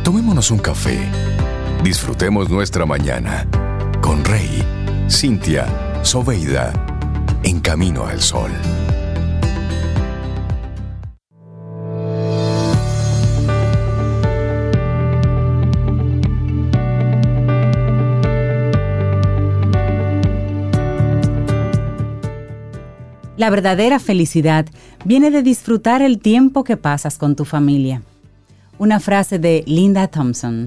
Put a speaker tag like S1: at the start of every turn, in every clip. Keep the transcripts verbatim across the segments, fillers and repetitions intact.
S1: Tomémonos un café. Disfrutemos nuestra mañana con Rey, Cintia, Soveida, en Camino al Sol.
S2: La verdadera felicidad viene de disfrutar el tiempo que pasas con tu familia. Una frase de Linda Thompson.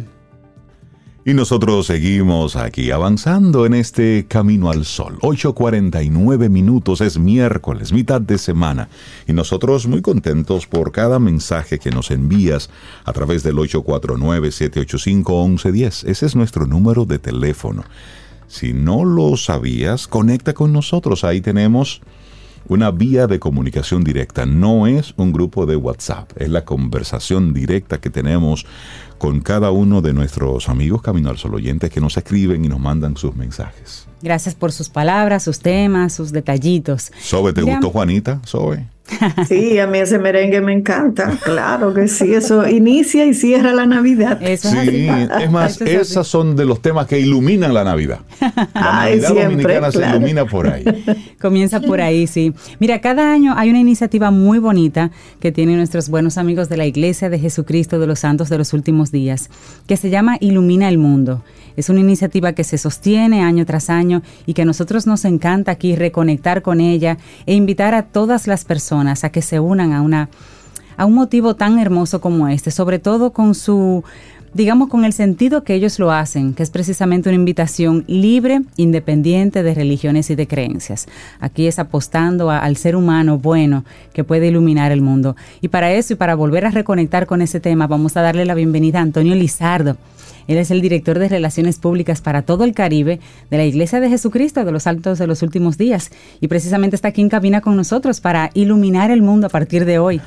S3: Y nosotros seguimos aquí avanzando en este Camino al Sol. ocho cuarenta y nueve minutos, es miércoles, mitad de semana. Y nosotros muy contentos por cada mensaje que nos envías a través del ocho cuatro nueve, siete ocho cinco, once diez. Ese es nuestro número de teléfono. Si no lo sabías, conecta con nosotros. Ahí tenemos una vía de comunicación directa. No es un grupo de WhatsApp, es la conversación directa que tenemos con cada uno de nuestros amigos Camino al Sol oyentes que nos escriben y nos mandan sus mensajes.
S2: Gracias por sus palabras, sus temas, sus detallitos.
S3: Sobe, ¿te Mira. gustó, Juanita? Sobe.
S4: Sí, a mí ese merengue me encanta, claro que sí, eso inicia y cierra la Navidad.
S3: Eso sí, es, es más, es esos son de los temas que iluminan la Navidad. La
S4: Ay,
S3: Navidad
S4: siempre,
S3: dominicana
S4: claro.
S3: se ilumina por ahí.
S2: Comienza por ahí, sí. Mira, cada año hay una iniciativa muy bonita que tienen nuestros buenos amigos de la Iglesia de Jesucristo de los Santos de los Últimos Días, que se llama Ilumina el Mundo. Es una iniciativa que se sostiene año tras año y que a nosotros nos encanta aquí reconectar con ella e invitar a todas las personas a que se unan a una a un motivo tan hermoso como este, sobre todo con su, digamos, con el sentido que ellos lo hacen, que es precisamente una invitación libre, independiente de religiones y de creencias. Aquí es apostando a, al ser humano bueno que puede iluminar el mundo. Y para eso y para volver a reconectar con ese tema, vamos a darle la bienvenida a Antonio Lizardo. Él es el director de Relaciones Públicas para todo el Caribe de la Iglesia de Jesucristo de los Santos de los Últimos Días. Y precisamente está aquí en cabina con nosotros para iluminar el mundo a partir de hoy.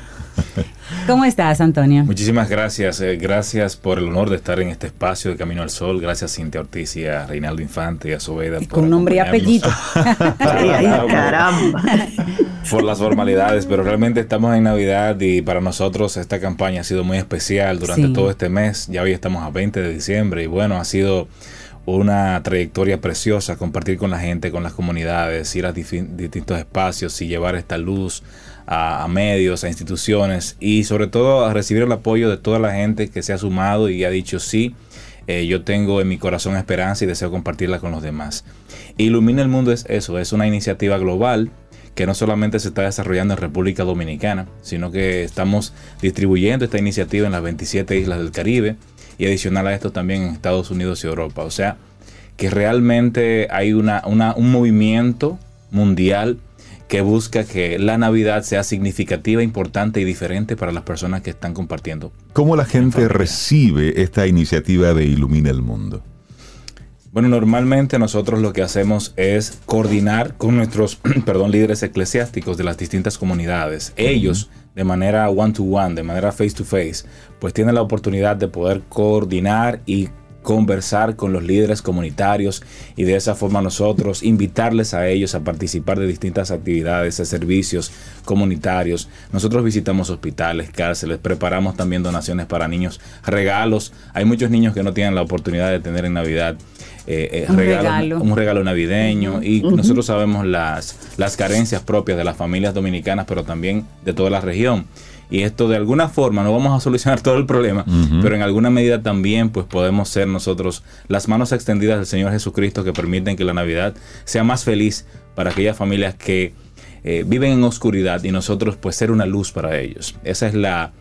S2: ¿Cómo estás, Antonio?
S5: Muchísimas gracias. Eh, gracias por el honor de estar en este espacio de Camino al Sol. Gracias, Cintia Ortiz, y a Reinaldo Infante y a Sobeida.
S2: Con nombre y apellido.
S4: Ay, ay, caramba.
S5: Por las formalidades, pero realmente estamos en Navidad y para nosotros esta campaña ha sido muy especial durante sí. todo este mes. Ya hoy estamos a veinte de diciembre y bueno, ha sido una trayectoria preciosa compartir con la gente, con las comunidades, ir a dif- distintos espacios y llevar esta luz a, a medios, a instituciones y sobre todo a recibir el apoyo de toda la gente que se ha sumado y ha dicho sí, eh, yo tengo en mi corazón esperanza y deseo compartirla con los demás. Ilumina el Mundo es eso, es una iniciativa global que no solamente se está desarrollando en República Dominicana, sino que estamos distribuyendo esta iniciativa en las veintisiete islas del Caribe y adicional a esto también en Estados Unidos y Europa. O sea, que realmente hay una, una, un movimiento mundial que busca que la Navidad sea significativa, importante y diferente para las personas que están compartiendo.
S3: ¿Cómo la gente recibe esta iniciativa de Ilumina el Mundo?
S5: Bueno, normalmente nosotros lo que hacemos es coordinar con nuestros perdón, líderes eclesiásticos de las distintas comunidades. Ellos, uh-huh. de manera one-to-one, de manera face-to-face, pues tienen la oportunidad de poder coordinar y conversar con los líderes comunitarios y de esa forma nosotros invitarles a ellos a participar de distintas actividades, de servicios comunitarios. Nosotros visitamos hospitales, cárceles, preparamos también donaciones para niños, regalos. Hay muchos niños que no tienen la oportunidad de tener en Navidad eh, eh,
S2: un,
S5: regalo,
S2: regalo.
S5: un regalo navideño uh-huh. y uh-huh. nosotros sabemos las, las carencias propias de las familias dominicanas, pero también de toda la región. Y esto de alguna forma, no vamos a solucionar todo el problema, uh-huh. pero en alguna medida también pues podemos ser nosotros las manos extendidas del Señor Jesucristo que permiten que la Navidad sea más feliz para aquellas familias que eh, viven en oscuridad y nosotros pues ser una luz para ellos. Esa es la...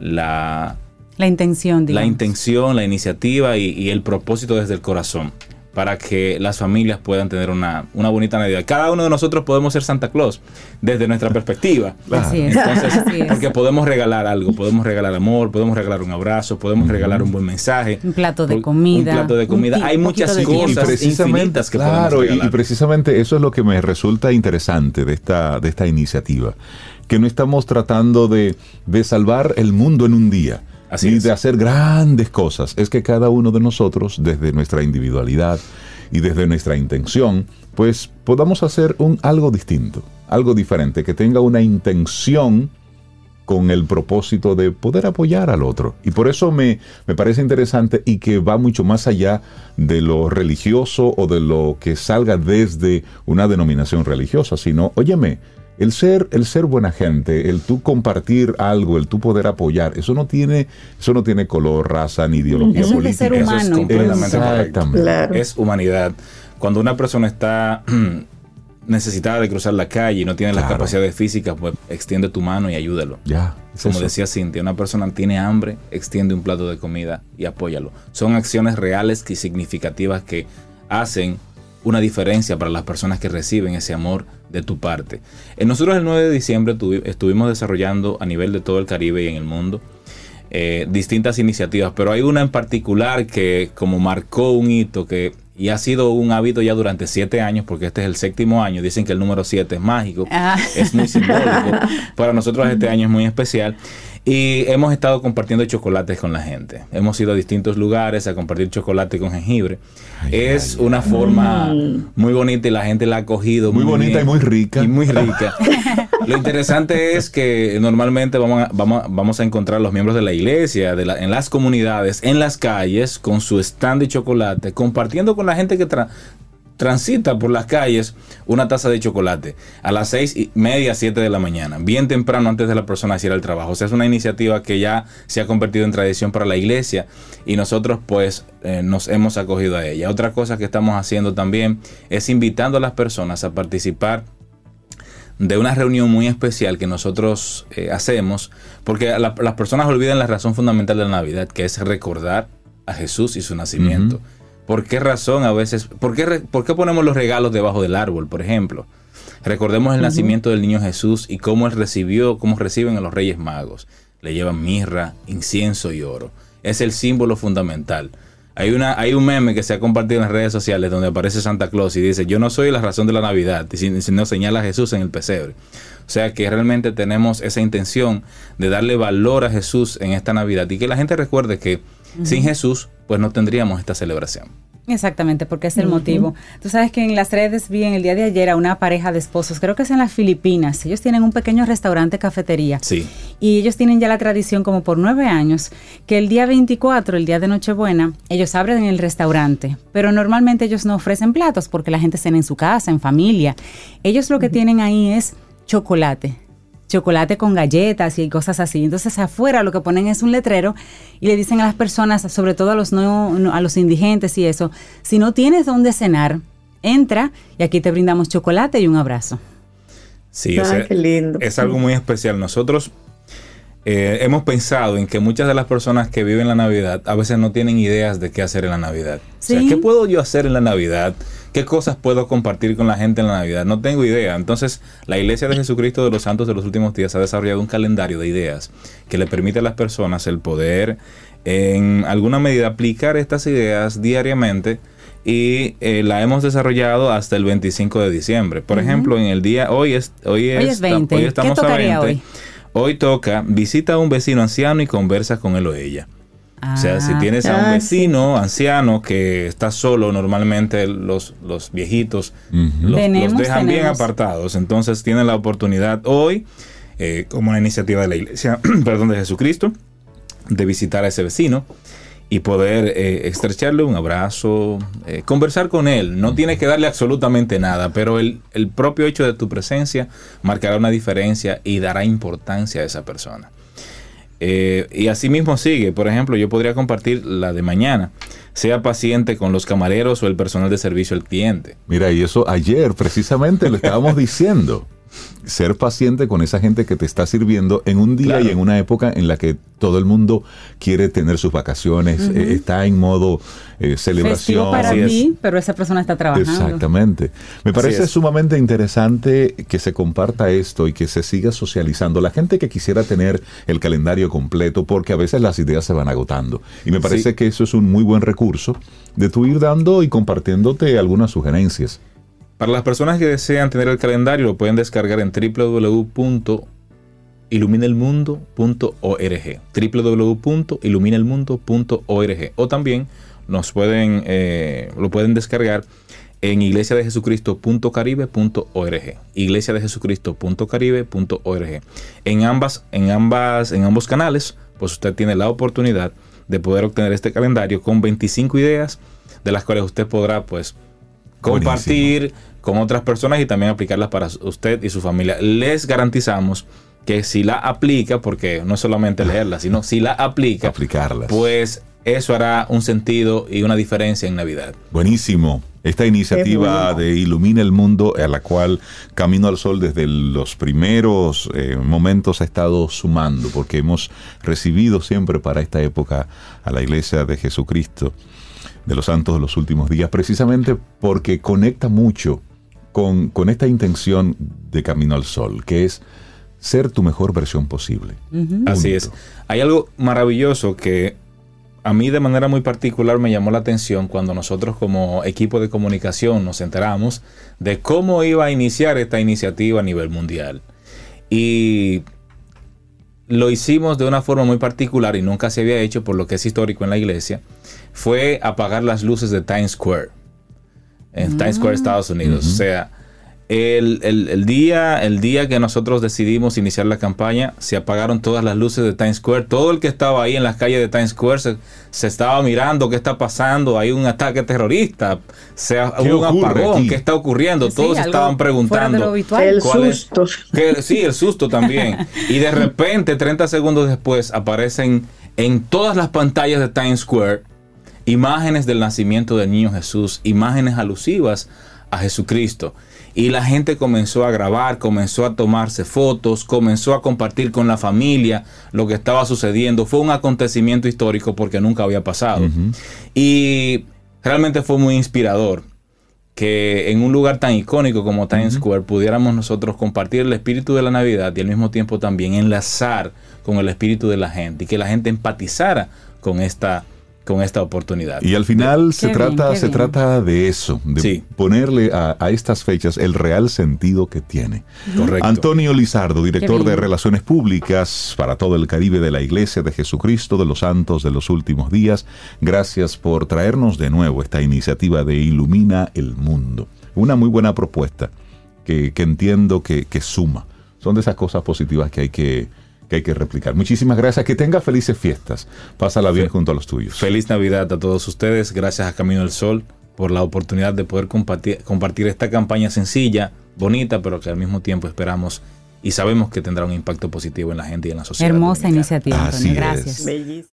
S5: la
S2: La intención, digamos.
S5: La intención, la iniciativa y, y el propósito desde el corazón para que las familias puedan tener una, una bonita Navidad. Cada uno de nosotros podemos ser Santa Claus desde nuestra perspectiva.
S2: Así es.
S5: Entonces,
S2: Así es.
S5: Porque podemos regalar algo, podemos regalar amor, podemos regalar un abrazo, podemos uh-huh. regalar un buen mensaje.
S2: Un plato de comida.
S5: Un plato de comida.
S2: Un
S5: Hay muchas cosas infinitas que
S3: claro,
S5: podemos regalar.
S3: Y, y precisamente eso es lo que me resulta interesante de esta, de esta iniciativa. Que no estamos tratando de, de salvar el mundo en un día.
S5: Así
S3: ni
S5: es.
S3: de hacer grandes cosas. Es que cada uno de nosotros, desde nuestra individualidad y desde nuestra intención, pues podamos hacer un algo distinto, algo diferente, que tenga una intención con el propósito de poder apoyar al otro. Y por eso me, me parece interesante y que va mucho más allá de lo religioso o de lo que salga desde una denominación religiosa, sino, óyeme, el ser, el ser buena gente, el tú compartir algo, el tú poder apoyar, eso no tiene, eso no tiene color, raza, ni ideología
S2: eso
S3: política.
S2: Es de ser humano.
S5: Eso es completamente
S3: Exactamente.
S5: correcto.
S4: Claro.
S5: Es humanidad. Cuando una persona está necesitada de cruzar la calle y no tiene
S3: Claro.
S5: las capacidades físicas, pues extiende tu mano y ayúdalo.
S3: Ya, es
S5: Como
S3: eso.
S5: decía Cintia, una persona tiene hambre, extiende un plato de comida y apóyalo. Son acciones reales y significativas que hacen una diferencia para las personas que reciben ese amor de tu parte. Eh, nosotros el nueve de diciembre tuvi- estuvimos desarrollando a nivel de todo el Caribe y en el mundo eh, distintas iniciativas, pero hay una en particular que como marcó un hito que y ha sido un hábito ya durante siete años, porque este es el séptimo año. Dicen que el número siete es mágico,
S2: Ah.
S5: es muy simbólico. Para nosotros este año es muy especial. Y hemos estado compartiendo chocolates con la gente. Hemos ido a distintos lugares a compartir chocolate con jengibre.
S3: Ay,
S5: es
S3: ay,
S5: una
S3: ay.
S5: forma muy bonita y la gente la ha cogido
S3: Muy bonita
S5: bien.
S3: y muy rica.
S5: Y muy rica. Lo interesante es que normalmente vamos a, vamos, a- vamos a encontrar los miembros de la iglesia, de la, en las comunidades, en las calles, con su stand de chocolate, compartiendo con la gente que tra- transita por las calles una taza de chocolate a las seis y media, siete de la mañana, bien temprano antes de la persona ir al trabajo. O sea, es una iniciativa que ya se ha convertido en tradición para la iglesia y nosotros pues eh, nos hemos acogido a ella. Otra cosa que estamos haciendo también es invitando a las personas a participar de una reunión muy especial que nosotros eh, hacemos, porque la- las personas olvidan la razón fundamental de la Navidad, que es recordar a Jesús y su nacimiento.
S3: Ujú.
S5: ¿Por qué razón a veces, por qué, re- por qué ponemos los regalos debajo del árbol, por ejemplo? Recordemos el nacimiento del niño Jesús y cómo él recibió, cómo reciben a los Reyes Magos. Le llevan mirra, incienso y oro. Es el símbolo fundamental. Hay, una, hay un meme que se ha compartido en las redes sociales donde aparece Santa Claus y dice: yo no soy la razón de la Navidad, sino señala a Jesús en el pesebre. O sea que realmente tenemos esa intención de darle valor a Jesús en esta Navidad y que la gente recuerde que uh-huh. sin Jesús pues no tendríamos esta celebración.
S2: Exactamente, porque es el
S4: Uh-huh.
S2: motivo. Tú sabes que en las redes vi en el día de ayer a una pareja de esposos, creo que es en las Filipinas. Ellos tienen un pequeño restaurante, cafetería.
S5: Sí.
S2: Y ellos tienen ya la tradición como por nueve años, que el día veinticuatro, el día de Nochebuena, ellos abren el restaurante. Pero normalmente ellos no ofrecen platos porque la gente cena en su casa, en familia. Ellos lo que uh-huh. tienen ahí es chocolate. Chocolate con galletas y cosas así. Entonces afuera lo que ponen es un letrero y le dicen a las personas, sobre todo a los no, no a los indigentes y eso, si no tienes dónde cenar, entra y aquí te brindamos chocolate y un abrazo.
S5: Sí,
S4: Ay,
S5: ese,
S4: qué lindo.
S5: Es algo muy especial. Nosotros eh, hemos pensado en que muchas de las personas que viven la Navidad a veces no tienen ideas de qué hacer en la Navidad.
S2: ¿Sí?
S5: O sea, ¿qué puedo yo hacer en la Navidad? ¿Qué cosas puedo compartir con la gente en la Navidad? No tengo idea. Entonces, la Iglesia de Jesucristo de los Santos de los Últimos Días ha desarrollado un calendario de ideas que le permite a las personas el poder, en alguna medida, aplicar estas ideas diariamente y eh, la hemos desarrollado hasta el veinticinco de diciembre. Por uh-huh. ejemplo, en el día, hoy es, hoy es,
S2: hoy es veinte.
S5: Hoy estamos
S2: ¿Qué tocaría
S5: a veinte.
S2: Hoy?
S5: Hoy toca, visita a un vecino anciano y conversa con él o ella.
S2: Ah,
S5: o sea, si tienes a un
S4: ah,
S5: vecino sí. anciano que está solo, normalmente los, los viejitos
S3: Uh-huh.
S5: los,
S2: Tenemos,
S5: los dejan bien
S2: tenemos.
S5: apartados. Entonces tienen la oportunidad hoy, eh, como una iniciativa de la Iglesia, perdón, de Jesucristo, de visitar a ese vecino y poder eh, estrecharle un abrazo, eh, conversar con él. No uh-huh. tienes que darle absolutamente nada, pero el, el propio hecho de tu presencia marcará una diferencia y dará importancia a esa persona. Eh, y así mismo sigue. Por ejemplo, yo podría compartir la de mañana. Sea paciente con los camareros o el personal de servicio al cliente.
S3: Mira, y eso ayer precisamente lo estábamos diciendo. Ser paciente con esa gente que te está sirviendo en un día claro. y en una época en la que todo el mundo quiere tener sus vacaciones, uh-huh. eh, está en modo eh, celebración.
S2: Festivo para ti, pero esa persona está trabajando.
S3: Exactamente. Me parece sumamente interesante que se comparta esto y que se siga socializando. La gente que quisiera tener el calendario completo, porque a veces las ideas se van agotando. Y me parece sí. que eso es un muy buen recurso de tú ir dando y compartiéndote algunas sugerencias.
S5: Para las personas que desean tener el calendario, lo pueden descargar en doble u doble u doble u punto ilumina el mundo punto org, doble u doble u doble u punto ilumina el mundo punto org, o también nos pueden eh, lo pueden descargar en iglesia de jesucristo punto caribe punto org. iglesia de jesucristo punto caribe punto org. En ambas, en ambas, en ambos canales, pues usted tiene la oportunidad de poder obtener este calendario con veinticinco ideas, de las cuales usted podrá, pues, compartir Buenísimo. con otras personas y también aplicarlas para usted y su familia. Les garantizamos que si la aplica, porque no es solamente leerla, sino si la aplica,
S3: aplicarlas,
S5: pues eso hará un sentido y una diferencia en Navidad.
S3: Buenísimo. Esta iniciativa de Ilumina el Mundo, a la cual Camino al Sol desde los primeros eh, momentos ha estado sumando, porque hemos recibido siempre para esta época a la Iglesia de Jesucristo de los Santos de los Últimos Días, precisamente porque conecta mucho con, con esta intención de Camino al Sol, que es ser tu mejor versión posible.
S5: Uh-huh. Así es. Hay algo maravilloso que a mí de manera muy particular me llamó la atención cuando nosotros como equipo de comunicación nos enteramos de cómo iba a iniciar esta iniciativa a nivel mundial. Y lo hicimos de una forma muy particular y nunca se había hecho, por lo que es histórico en la iglesia, fue apagar las luces de Times Square, en mm. Times Square, Estados Unidos. Uh-huh. O sea, el, el, el, día, el día que nosotros decidimos iniciar la campaña, se apagaron todas las luces de Times Square. Todo el que estaba ahí en las calles de Times Square se, se estaba mirando qué está pasando. Hay un ataque terrorista, se, hubo un apagón, aquí? ¿Qué está ocurriendo? Sí, Todos estaban preguntando.
S4: El susto.
S5: Es, que, sí, el susto también. Y de repente, treinta segundos después, aparecen en todas las pantallas de Times Square imágenes del nacimiento del niño Jesús, imágenes alusivas a Jesucristo. Y la gente comenzó a grabar, comenzó a tomarse fotos, comenzó a compartir con la familia lo que estaba sucediendo. Fue un acontecimiento histórico porque nunca había pasado. Uh-huh. Y realmente fue muy inspirador que en un lugar tan icónico como Times uh-huh. Square pudiéramos nosotros compartir el espíritu de la Navidad y al mismo tiempo también enlazar con el espíritu de la gente y que la gente empatizara con esta con esta oportunidad.
S3: Y al final se trata, se trata de eso, de sí. ponerle a, a estas fechas el real sentido que tiene.
S5: Correcto.
S3: Antonio Lizardo, director de Relaciones Públicas para todo el Caribe de la Iglesia de Jesucristo de los Santos de los Últimos Días, gracias por traernos de nuevo esta iniciativa de Ilumina el Mundo. Una muy buena propuesta que, que entiendo que, que suma. Son de esas cosas positivas que hay que que hay que replicar. Muchísimas gracias. Que tenga felices fiestas. Pásala bien junto a los tuyos.
S5: Feliz Navidad a todos ustedes. Gracias a Camino al Sol por la oportunidad de poder compartir, compartir esta campaña sencilla, bonita, pero que al mismo tiempo esperamos y sabemos que tendrá un impacto positivo en la gente y en la sociedad.
S2: Hermosa dominicana. Iniciativa, Antonio. Gracias.
S3: Es.